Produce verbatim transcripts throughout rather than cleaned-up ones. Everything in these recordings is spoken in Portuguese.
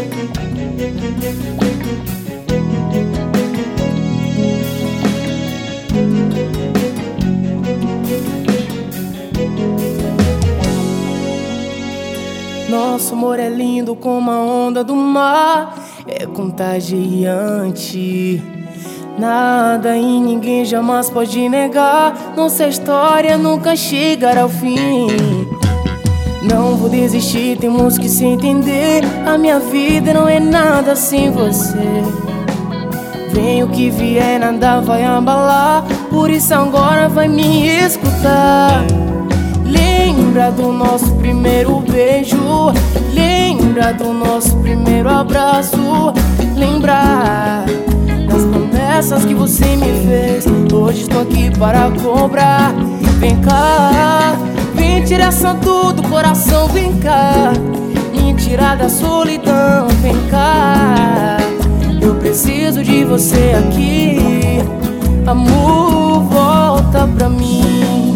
Nosso amor é lindo como a onda do mar, é contagiante. Nada e ninguém jamais pode negar, nossa história nunca chegará ao fim. Não vou desistir, temos que se entender. A minha vida não é nada sem você. Vem o que vier, nada vai abalar, por isso agora vai me escutar. Lembra do nosso primeiro beijo, lembra do nosso primeiro abraço. Lembra das promessas que você me fez, hoje estou aqui para cobrar. Vem cá, vem tirar essa dor do coração. Vem cá, me tirar da solidão. Vem cá, eu preciso de você aqui. Amor, volta pra mim.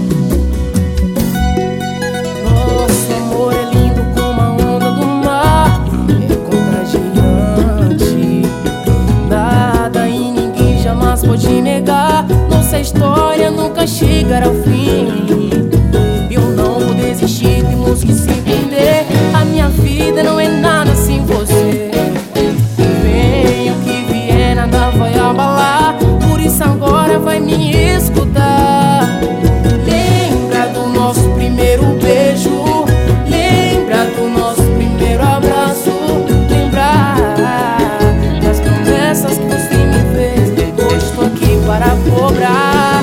Nosso amor é lindo como a onda do mar, é contagiante. Nada e ninguém jamais pode negar, nossa história nunca chegará ao fim. Eu não vou desistir, temos que se entender. A minha vida não é nada sem você. Vem o que vier, nada vai abalar, por isso agora vai me escutar. Lembra do nosso primeiro beijo, lembra do nosso primeiro abraço. Lembra das promessas que você me fez, hoje estou aqui para cobrar.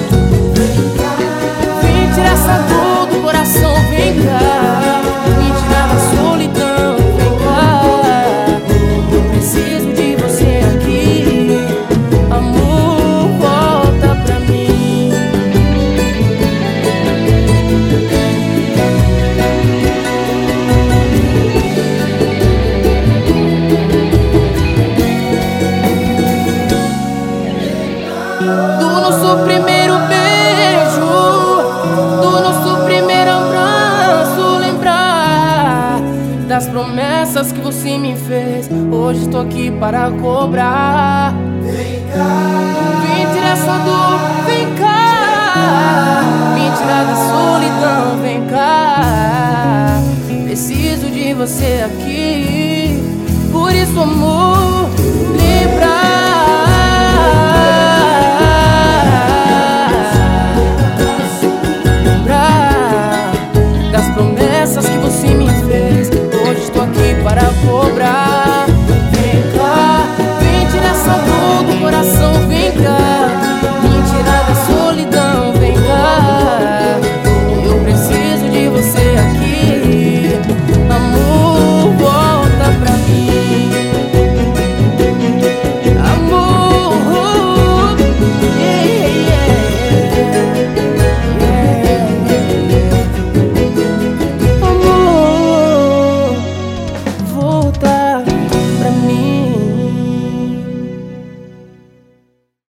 Vem tirar essa dor do coração. Vem cá, me tirar da solidão. Vem cá, eu preciso de você aqui. Amor, volta pra mim. Do nosso primeiro beijo, do nosso primeiro abraço. Lembrar das promessas que você me fez, hoje estou aqui para cobrar. Vem cá, Vem tirar essa dor, vem cá, me tirar da solidão. Vem cá, preciso de você aqui, por isso amor, lembra